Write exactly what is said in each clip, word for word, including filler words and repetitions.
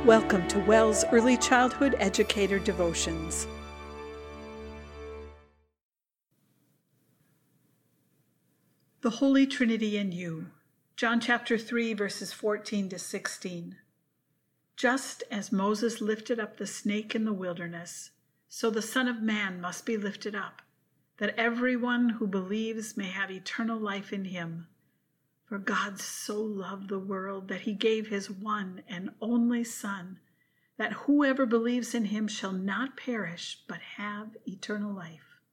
Welcome to WELS Early Childhood Educator Devotions. The Holy Trinity in You, John chapter three, verses fourteen to sixteen. Just as Moses lifted up the snake in the wilderness, so the Son of Man must be lifted up, that everyone who believes may have eternal life in him. For God so loved the world that he gave his one and only Son, that whoever believes in him shall not perish but have eternal life.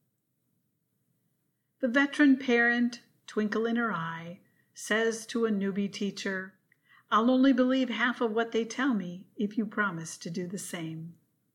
The veteran parent, twinkle in her eye, says to a newbie teacher, "I'll only believe half of what they tell me if you promise to do the same."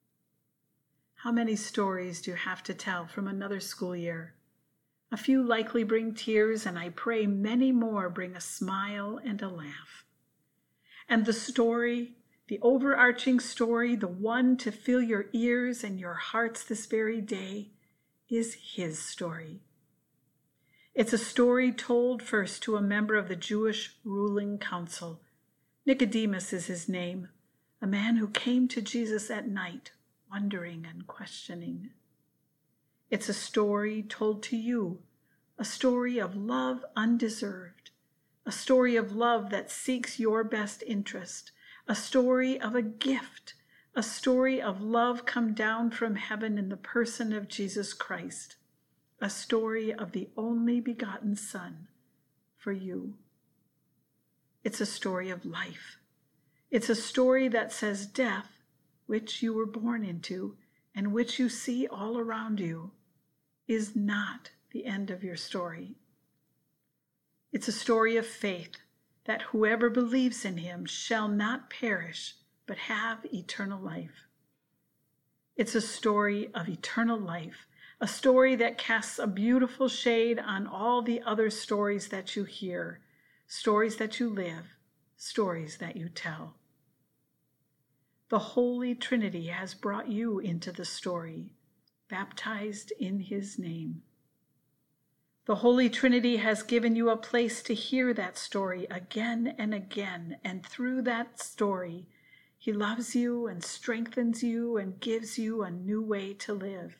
How many stories do you have to tell from another school year? A few likely bring tears, and I pray many more bring a smile and a laugh. And the story, the overarching story, the one to fill your ears and your hearts this very day, is his story. It's a story told first to a member of the Jewish ruling council. Nicodemus is his name, a man who came to Jesus at night, wondering and questioning. It's a story told to you, a story of love undeserved, a story of love that seeks your best interest, a story of a gift, a story of love come down from heaven in the person of Jesus Christ, a story of the only begotten Son for you. It's a story of life. It's a story that says death, which you were born into and which you see all around you, is not the end of your story. It's a story of faith that whoever believes in him shall not perish but have eternal life. It's a story of eternal life, a story that casts a beautiful shade on all the other stories that you hear, stories that you live, stories that you tell. The Holy Trinity has brought you into the story, baptized in his name. The Holy Trinity has given you a place to hear that story again and again, and through that story, he loves you and strengthens you and gives you a new way to live.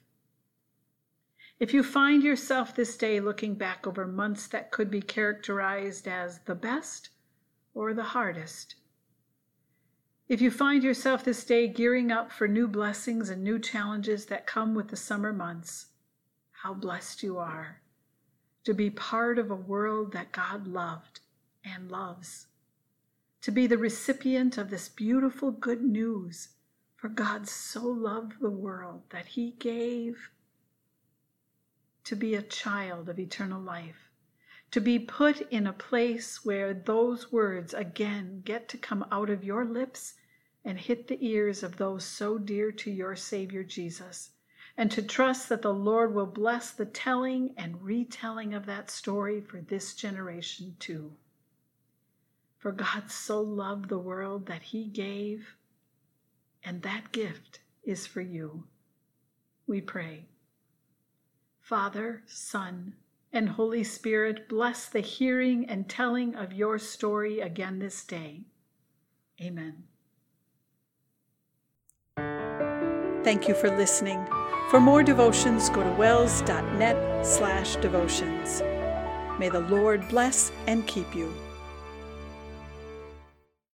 If you find yourself this day looking back over months that could be characterized as the best or the hardest, if you find yourself this day gearing up for new blessings and new challenges that come with the summer months, how blessed you are to be part of a world that God loved and loves, to be the recipient of this beautiful good news, for God so loved the world that he gave, to be a child of eternal life, to be put in a place where those words again get to come out of your lips and hit the ears of those so dear to your Savior Jesus, and to trust that the Lord will bless the telling and retelling of that story for this generation too. For God so loved the world that he gave, and that gift is for you. We pray. Father, Son, and Holy Spirit, bless the hearing and telling of your story again this day. Amen. Thank you for listening. For more devotions, go to wels dot net slash devotions. May the Lord bless and keep you.